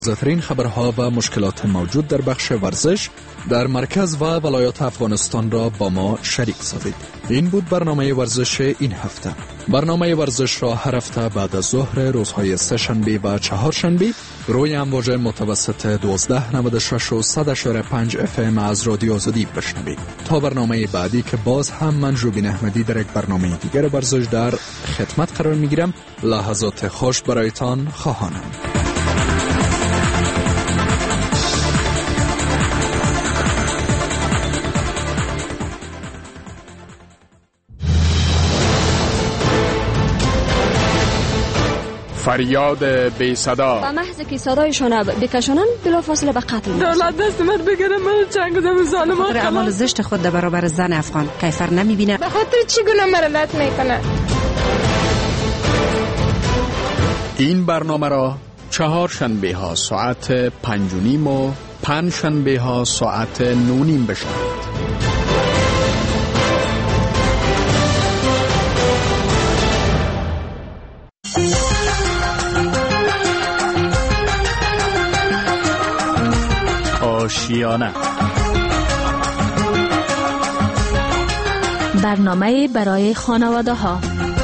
تازه‌ترین خبرها و مشکلات موجود در بخش ورزش در مرکز و ولایات افغانستان را با ما شریک سازید. این بود برنامه ورزش این هفته. برنامه ورزش را هر هفته بعد از ظهر روزهای سه شنبه و چهار شنبه روی امواج متوسط 1296 و 100.5 FM از رادیو آزادی بشنوید. تا برنامه بعدی که باز هم من ژوبین احمدی در یک برنامه دیگر ورزش در خدمت قرار میگیرم. لحظات خوش برایتان خواهانم. فریاد بی صدا و محض که صدایشان بکشانن بلافاصله به قتل می‌رسند. دولت دست من بگیره، من جنگ دم ظالمان خاطر اعمال زشت خود در برابر زن افغان کیفر نمیبینه. به خاطر چی گناه مرلت میکنه؟ این برنامه را چهار شنبه ها ساعت 5:30 و پنج شنبه ها ساعت 9:30 بشنوید. آشیانه، برنامه برای خانواده ها.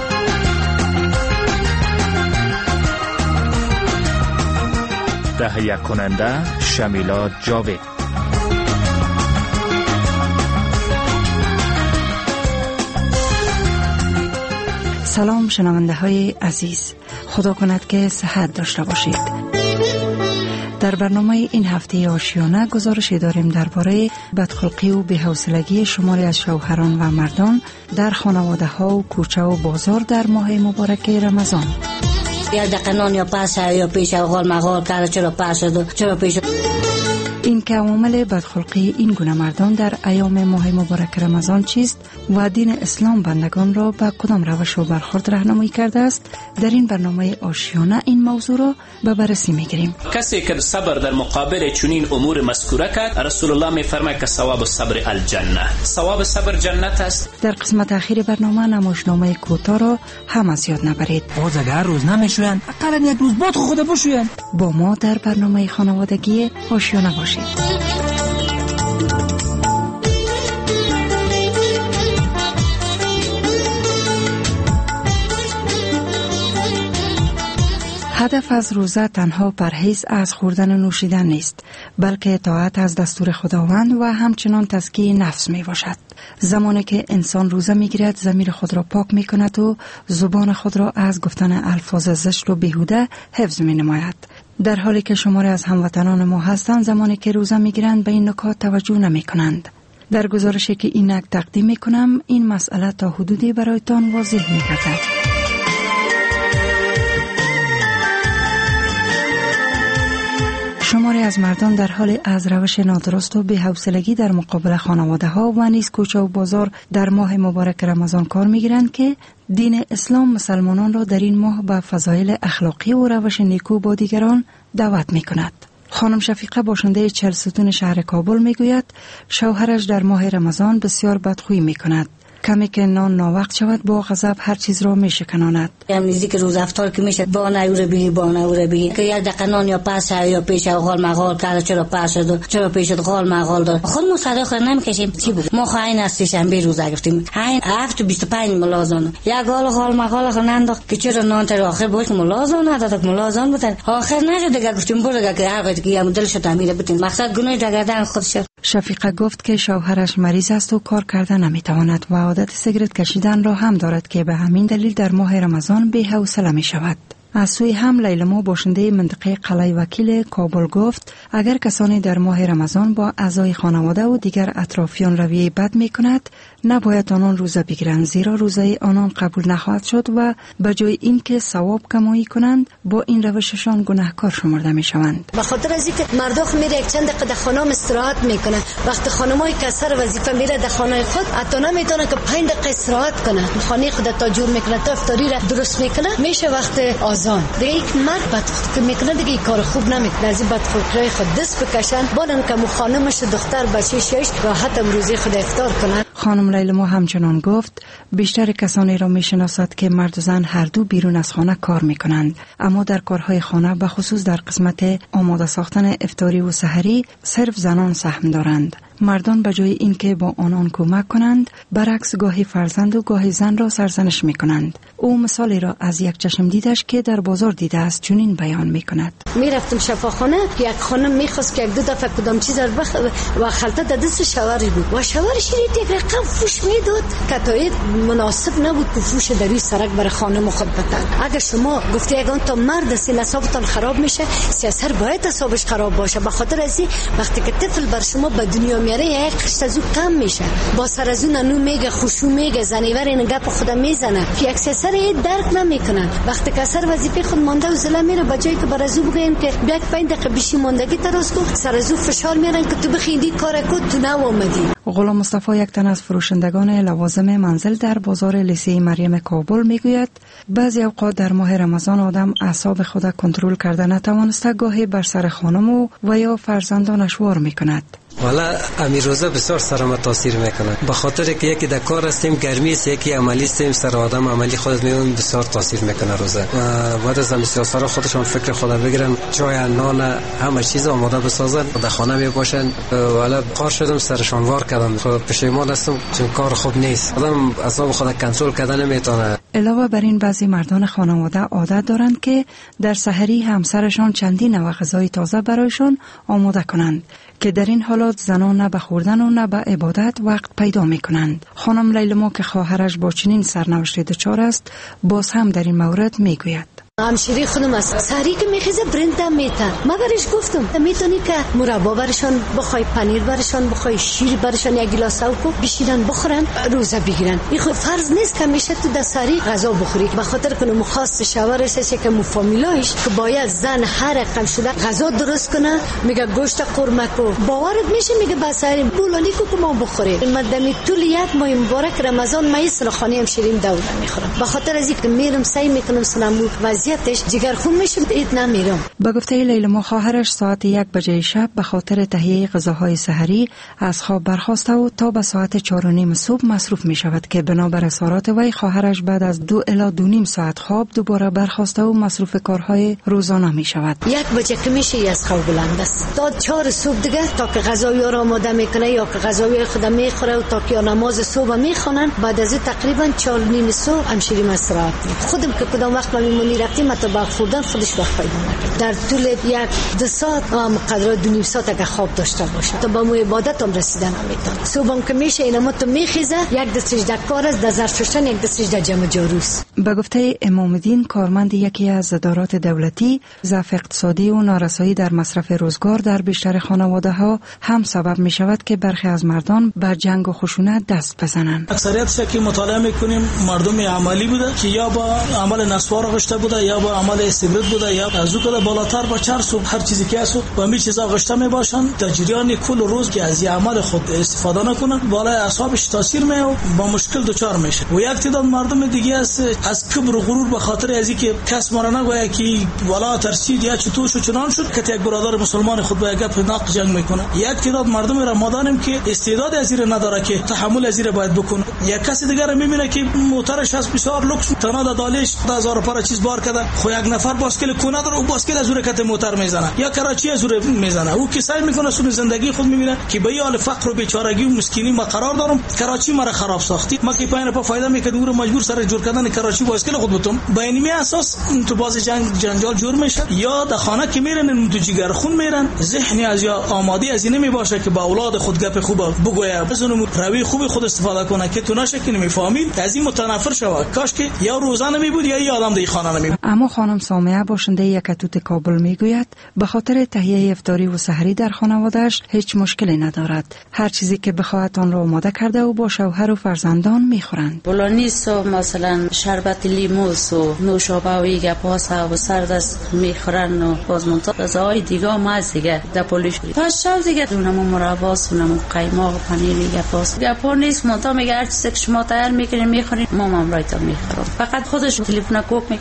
تهیه کننده شمیلا جاوید. سلام شنونده های عزیز، خدا کند که صحت داشته باشید. در برنامه این هفته آشیانه گزارشی داریم درباره بدخلقی و بی‌حوصلگی شماری از شوهران و مردان در خانواده ها و کوچه و بازار در ماه مبارک رمضان. یا دقنان یا پس یا پیش غال مغال کرده، چرا پس شد، چرا پیش. این که عوامل بدخلقی این گونه مردان در ایام ماه مبارک رمضان چیست و دین اسلام بندگان را به کدام روش و برخورد راهنمایی کرده است، در این برنامه آشیانه این موضوع را به بررسی میگیریم. کسی که صبر در مقابل چنین امور مذکوره کرد، رسول الله میفرماید که ثواب صبر الجنه، ثواب صبر جنت است. در قسمت اخیر برنامه نمایشنامه کوتاه را هم از یاد نبرید. باز اگر روز نمیشوین اقلا یک روز باد خود بشوین. با ما در برنامه خانوادگی آشیانه باشید. هدف از روزه تنها پرهیز از خوردن و نوشیدن نیست، بلکه اطاعت از دستور خداوند و همچنان تزکیه نفس می باشد. زمانی که انسان روزه می گیرد ضمیر خود را پاک می کند و زبان خود را از گفتن الفاظ زشت و بیهوده حفظ می نماید. در حالی که شماری از هموطنان ما هستند زمانی که روزه می گیرند به این نکات توجه نمی کنند. در گزارشی که اینک تقدیم می کنم این مسئله تا حدودی برایتان واضح می گردد. شماری از مردان در حال از روش نادرست و بی‌حوصلگی در مقابل خانواده ها و نیز کوچه و بازار در ماه مبارک رمضان کار میگیرند که دین اسلام مسلمانان را در این ماه به فضایل اخلاقی و روش نیکو با دیگران دعوت می کند. خانم شفیقه باشنده 40 ستون شهر کابل می گوید شوهرش در ماه رمضان بسیار بدخویی می کند. کمی که نان ناوقت شود با غضب هر چیز را می شکناند. نزدیک روز افطار که میشه با نور بگی که یک دقیقه نان یا پس یا پیش غال مغال کرده، چرا پس شد، چرا پیش غال مغال داد. خود ما صداقت نمیکشیم. چی بود؟ ما خاین از شنبه روزه گفتیم. همین 7:25 ملازم یک غال مغال خنند که چرا نان تا آخر بود ملازم نداد، ملازم بود. آخر نشد دیگه گفتیم برو که هر وقت که دلش تعمیر بتین مقصد گناه دگردن خودش. شفیقه گفت که شوهرش مریض است و کار کردن نمیتواند و عادت سیگرت کشیدن را هم دارد که به همین دلیل در ماه رمضان بی‌حوصله می شود. از سوی هم لیلما باشنده منطقه قلعه وکیل کابل گفت اگر کسانی در ماه رمضان با اعضای خانواده و دیگر اطرافیان رویه بد می کند نباید آنان روزه بگیرند، زیرا روزه آنان قبول نخواهد شد و به جای اینکه ثواب کمایی کنند با این روششان گناهکار شمرده می شوند. به خاطر از اینکه مرداخ میره یک چند دقیقه در خانه استراحت میکنن، وقتی خانمای که سر وظیفه میره در خانه خود حتی نمیتونه که 5 دقیقه استراحت کنه، خانه خود تا جور میکنه تا افطاری را درست میکنه، میشه وقت آذان دیگه یک مرد بدخلقی میکنه دیگه این کار خوب نمیکنه. از این بدخلقی خود دست بکشن بانن که خانمش دختر بچه شش راحت امروزی خود افطار کنن. خانم لیلما همچنان گفت بیشتر کسانی را میشناسد که مرد و زن هر دو بیرون از خانه کار میکنند، اما در کارهای خانه به خصوص در قسمت آماده ساختن افطاری و سحری صرف زنان سهم دارند. مردان به جای اینکه با آنان کمک کنند، برعکس گاهی فرزند و گاهی زن را سرزنش می کنند. او مثالی را از یک چشم دیدش که در بازار دیده است چنین بیان می کند. می رفتم شفاخانه، یک خانم می خواست که یک دو دفعه کدام چیز را و خلطه در دست شوهرش بود و شوهرش یک رقم فوش می داد که تایید مناسب نبود که فوش در روی سرک برای خانم خود بدن. اگر شما گفته یگان تا مرد است اعصابتان خراب میشه، سیاسر باید اعصابش خراب باشه. به خاطر از وقتی که طفل بر شما به دنیا میاره یک قشت از او کم میشه، با سر از اون انو میگه، خوشو میگه، زنیور این گپ خود میزنه که یک سر درک نمیکنن. وقتی که سر وظیفه خود مانده و زله میره، بجای که بر از او بگیم که بیاک 5 دقیقه بیشی ماندگی تراس کن، سر از او فشار میارن که تو بخیدی کار کن، تو نو آمدی. غلام مصطفی یک تن از فروشندگان لوازم منزل در بازار لیسه مریم کابل میگوید بعضی اوقات در ماه رمضان آدم اعصاب خود کنترل کرده نتوانسته گاهی بر سر خانم و یا فرزندانش وار میکند. والا امیر روزه بسیار سرم تاثیر میکنه، به خاطر که یکی در کار هستیم، گرمی است، یکی عملی هستیم، سر آدم عملی خودت میون بسیار تاثیر میکنه. روزه بعد از سیاسرا خودشون فکر خدا بگیرن، چای نان همه چیز آماده بسازن، در خانه می باشن. والا کار شدم سرشان وار کردم، پشیمان هستم چون کار خوب نیست، آدم اعصاب خود کنترل کردن نمیتونه. علاوه بر این بعضی مردان خانواده عادت دارند که در سحری همسرشان چندین نوع غذای تازه برایشان آماده کنند که در این حالات زنان نه به خوردن و نه به عبادت وقت پیدا می کنند. خانم لیلما که خواهرش با چنین سرنوشتی دچار است، باز هم در این مورد می گوید. همشیری خودم است، سحری که میخیزه برندم میتن. ما برش گفتم میتونی که مربا برشان بخوای، پنیر برشان بخوای، شیر برشان یک گلاس کو بشینن بخورن، روزه بگیرن. این خود فرض نیست که میشه تو در سحری غذا بخوری، به خاطر که مخواست شوهرش است که فامیلایش که باید زن هر رقم شده غذا درست کنه، میگه گوشت قرمه کو، باورت میشه میگه با سحری بولانی کو که ما بخوریم. من دمی طول یک ماه مبارک رمضان ما سلخانی همشیریم دور میخورم، به خاطر از اینکه میرم سعی میکنم سنمو جگر خون میشم اید نمیرم. به گفته لیلما خواهرش ساعت 1 بجه شب به خاطر تهیه غذاهای سحری از خواب برخاسته و تا به ساعت 4:30 صبح مصروف می شود که بنابر اظهارات وی خواهرش بعد از 2 الی 2.5 ساعت خواب دوباره برخاسته و مصروف کارهای روزانه می شود. 1 بجه که میشه از خواب بلند است تا 4 صبح دیگه تا که غذای را آماده میکنه یا که غذای خود میخوره و تا که نماز صبح میخونن، بعد از تقریبا 4:30 صبح همشیری مسرات خودم که کدام وقت میمونی رفتیم تا با خوردن خودش وقت پیدا نکنه. در طول 1-2 ساعت مقدار 2.5 ساعت اگه خواب داشته باشه تا با مو عبادت هم رسیدن نمیتونه. صبحم که میشه اینم تو میخیزه، یک دستش در کار است، در ظرف شستن، یک دستش در جمع جاروست. به گفته امام الدین کارمند یکی از ادارات دولتی، ضعف اقتصادی و نارسایی در مصرف روزگار در بیشتر خانواده ها هم سبب می شود که برخی از مردان به جنگ و خشونت دست بزنند. اکثریت که مطالعه میکنیم مردم عملی بوده که یا با عمل نسوار آغشته بوده یا با عمل سیگرت بوده یا از او کده بالاتر با چرس و هر چیزی که هست و می چیزا آغشته می باشن. در جریان کل روز که از عمل خود استفاده نکنن بالای اعصابش تاثیر می و با مشکل دچار میشه. و یک تعداد مردم دیگه است از کبر و غرور به خاطر از اینکه کس ما را نگوید که والا ترسید یا چطور شد چنان شد که یک برادر مسلمان خود با یک گپ ناق جنگ میکنه. یک تعداد مردم را مادانم که استعداد از این نداره که تحمل از این باید بکنه. یک کسی دیگه را میبینه که موتورش از بسیار لوکس تنها دالش 1000 پر چیز بار کرده، خو یک نفر باسکل کونه داره و باسکل از حرکت موتور میزنه یا کراچی از اون میزنه. او که سعی میکنه سون زندگی خود میبینه که به حال فقر و بیچارگی و مسکینی ما قرار دارم، کراچی مرا خراب ساختی، ما که پایین پا فایده میکنه او مجبور سر جور کردن کراچی باسکل خود بتم. با اینمی اساس تو باز جنجال جور میشه یا در خانه که میرن تو جگر خون میرن، ذهنی از یا آماده از این نمیباشه که با اولاد خود گپ خوب بگویا، بزنم روی خوب خود استفاده کنه که تو نشه که نمیفهمید از این متنفر شوه. کاش که یا روزانه میبود یا ای آدم دی خانه نمیبود. اما خانم سامیه باشنده یک توت کابل میگوید به خاطر تهیه افطاری و سحری در خانواده‌اش هیچ مشکلی ندارد. هر چیزی که بخواهد آن را آماده کرده و با شوهر و فرزندان میخورند. بولونیس و مثلا شربت لیموس و نوشابه و ایگه پاسه و سردست میخورن و بازمونتا غذاهای دیگه ماز دیگه دپولیش تا شب دیگه دونمو مرباس اونمو قیماق و پنیر ایگه پاس گپا نیست. مونتا میگه هر چیزی که شما تیار میکنین میخورین، ما هم رایتا میخورم. فقط خودش تلفن کوک میکنه بالای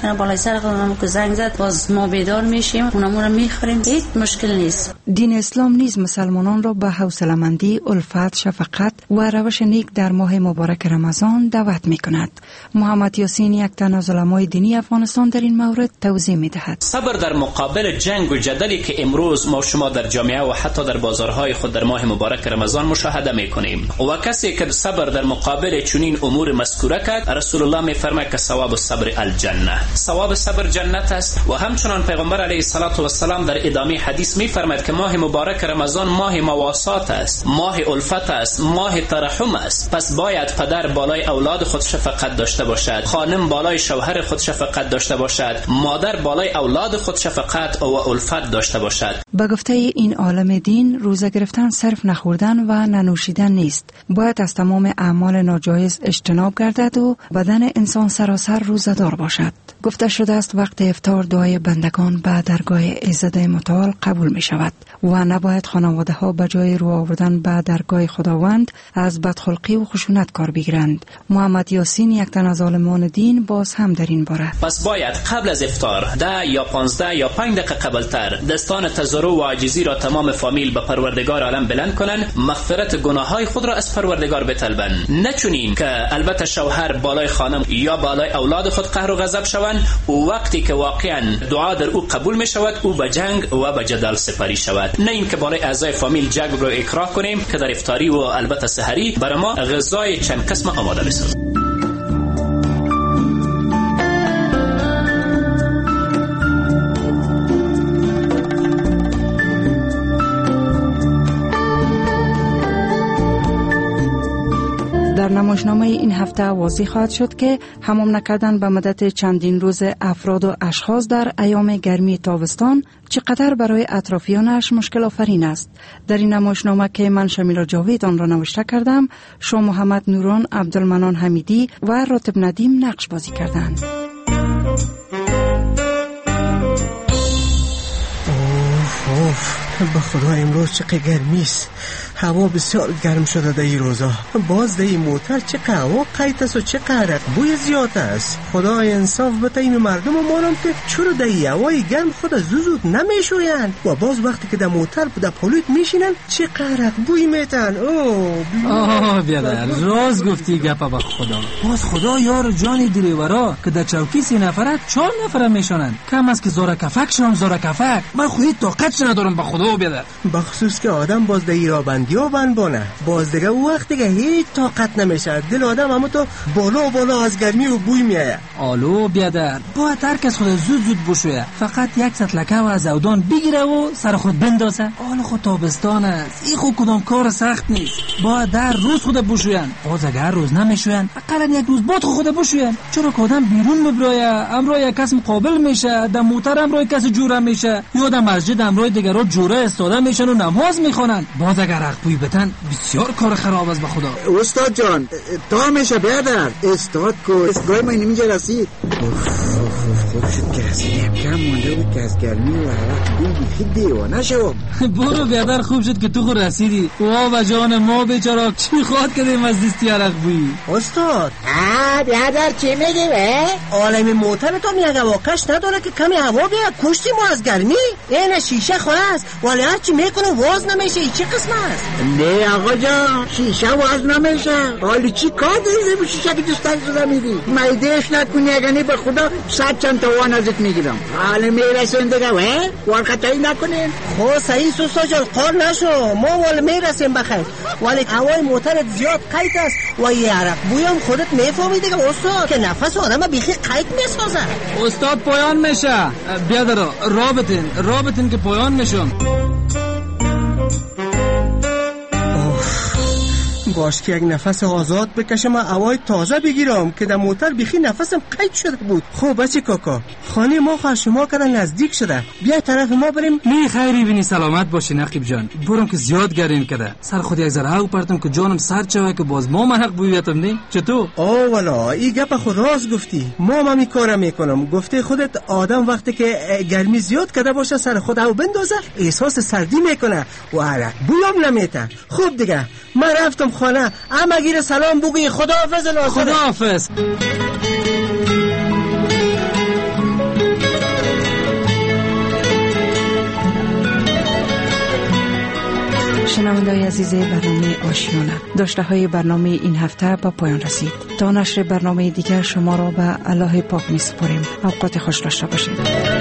همسر خودم که زنگ زد باز ما بیدار میشیم، اونمون رو میخوریم، هیچ مشکل نیست. دین اسلام نیز مسلمانان را به حوصله‌مندی، الفت، شفقت و روش نیک در ماه مبارک رمضان دعوت میکند. محمد یاسین، یک تن از علمای دینی افغانستان، در این مورد توضیح میدهد. صبر در مقابل جنگ و جدلی که امروز ما شما در جامعه و حتی در بازارهای خود در ماه مبارک رمضان مشاهده میکنیم و کسی که صبر در مقابل چنین امور مذکوره کرد، رسول الله میفرماید که ثواب الصبر الجنه، ثواب صبر جنت است. و همچنان پیغمبر علیه الصلاة و السلام در ادامه حدیث میفرماید که ماه مبارک رمضان ماه مواسات است، ماه الفت است، ماه ترحم است. پس باید پدر بالای اولاد خود شفقت داشته باشد، خانم بالای شوهر خود شفقت داشته باشد، مادر بالای اولاد خود شفقت و الفت داشته باشد. به گفته این عالم دین، روزه گرفتن صرف نخوردن و ننوشیدن نیست. باید از تمام اعمال ناجایز اجتناب گردد و بدن انسان سراسر روزه دار باشد. گفته شده است وقت افطار دعای بندگان به درگاه ایزده متعال قبول می شود و نباید خانواده ها به جای رو آوردن به درگاه خداوند از بدخلقی و خشونت کار بگیرند. محمد یاسین، یک تن از عالمان دین، باز هم در این باره: پس باید قبل از افطار 10 یا 15 یا 5 دقیقه قبلتر دستان تضرع و عاجزی را تمام فامیل به پروردگار عالم بلند کنند، مغفرت گناههای خود را از پروردگار بطلبند. نچونین که البته شوهر بالای خانم یا بالای اولاد خود قهر و غضب شوند و وقتی که واقعا دعا در او قبول می شود او به جنگ و به جدال سپری شود. نه این که بالای اعضای فامیل جنگ رو اکراه کنیم که در افطاری و البته سحری برای ما غذای چند قسم آماده بسازیم. در نمایشنامه این هفته واضح خواهد شد که حمام نکردن به مدت چندین روز افراد و اشخاص در ایام گرمی تابستان چقدر برای اطرافیانش مشکل آفرین است. در این نمایشنامه که من شمیلا جاوید آن را نوشته کردم، شاه محمد نوران، عبدالمنان حمیدی و راتب ندیم نقش بازی کردند. به خدا امروز چقدر گرمی است. هوا بسیار گرم شده در این روزا. باز در این موتر چه هوا قیت است و چه عرق بوی زیاد است. خدا انصاف بده این مردم مانم که چرا در این هوای گرم خود زود نمیشویند و باز وقتی که در موتر در پلیت میشینن چه عرق بوی میتن. بیادر راز گفتی گپا به خدا. باز خدا یار جان دلیورا که در چوکی 3 نفره 4 نفره میشونند. کم است که زورا کفک شون زورا کفک. من خودی طاقتش ندارم به خدا بیادر. بخصوص که آدم باز در ایرا بندیا بنبانه باز دیگه وقت دیگه هیچ طاقت نمیشه. دل آدم همه تو بالا از گرمی و بوی میایه. آلو بیادر باید هر کس خود زود بشویه. فقط یک سطلکه و از اودان بگیره و سر خود بندازه. آلو خود تابستان است. این خود کدام کار سخت نیست. باید در روز خود بشوین. باز اگر روز نمیشوین اقلا یک روز بعد خود بشوین. چرا که آدم بیرون مبرایه امروز یک کس مقابل میشه، در موتر امروز کس جوره میشه، یا در مسجد امروز دیگه رو جوره استاده میشن و نماز میخونن. باز اگر حق بوی بتن بسیار کار خراب است به خدا. استاد جان تا میشه بیادر استاد کو استگاه ما اینجا رسید. خوب شد که رسیدیم. کم مونده بود که از گرمی و عرق بوی بیخی دیوانه شو. برو بیادر خوب شد که تو خود رسیدی. و جان ما بیچاره چی خواد کردیم از دستی عرق بوی. استاد بیادر چی میگی به؟ عالم موتر تو میگه واقعش نداره که کمی هوا بیاد کشتی ما از گرمی. این شیشه خواه است ولی هرچی میکنه واز نمیشه. چی قسم است؟ نه آقا جان شیشه واز نمیشه. حالی چی کار داری به شیشه که دوستان زده میدی؟ مایدهش نکنی اگه به خدا 100 چند توان ازت میگیرم. حالا میرسیم دیگه وارخطایی نکنین. خب صحیح سوستا جان قار نشو ما ولی میرسیم بخیر ولی هوای موترت زیاد قیت است و یه عرق بویم خودت میفهمی دیگه استاد که نفس آدم بیخی قیت میسازه. استاد پایان میشه. بیادر رابطین که پایان میشم. باش که یک نفس آزاد بکشم و هوای تازه بگیرم که در موتر بیخی نفسم قید شده بود. خب بچه کاکا خانه ما خواه شما کردن نزدیک شده. بیا طرف ما بریم. نه خیری بینی سلامت باشی نقیب جان. برم که زیاد گرم کده. سر خود یک ذره او پرتم که جانم سر چوه که باز ما محق بویتم نه. چطور؟ والا این گپ خود راست گفتی. ما می کارم میکنم. گفته خودت آدم وقتی که گرمی زیاد کده باشه سر خود او بندازه احساس سردی میکنه و عرق بویم نمیته. خب دیگه من رفتم خانه. اما گیر سلام بگوی خداحافظ. خداحافظ. شنونده‌های عزیز برنامه آشیانه، داشته های برنامه این هفته با پایان رسید. تا نشر برنامه دیگر شما را به الله پاک می‌سپاریم. اوقات خوش داشته باشید.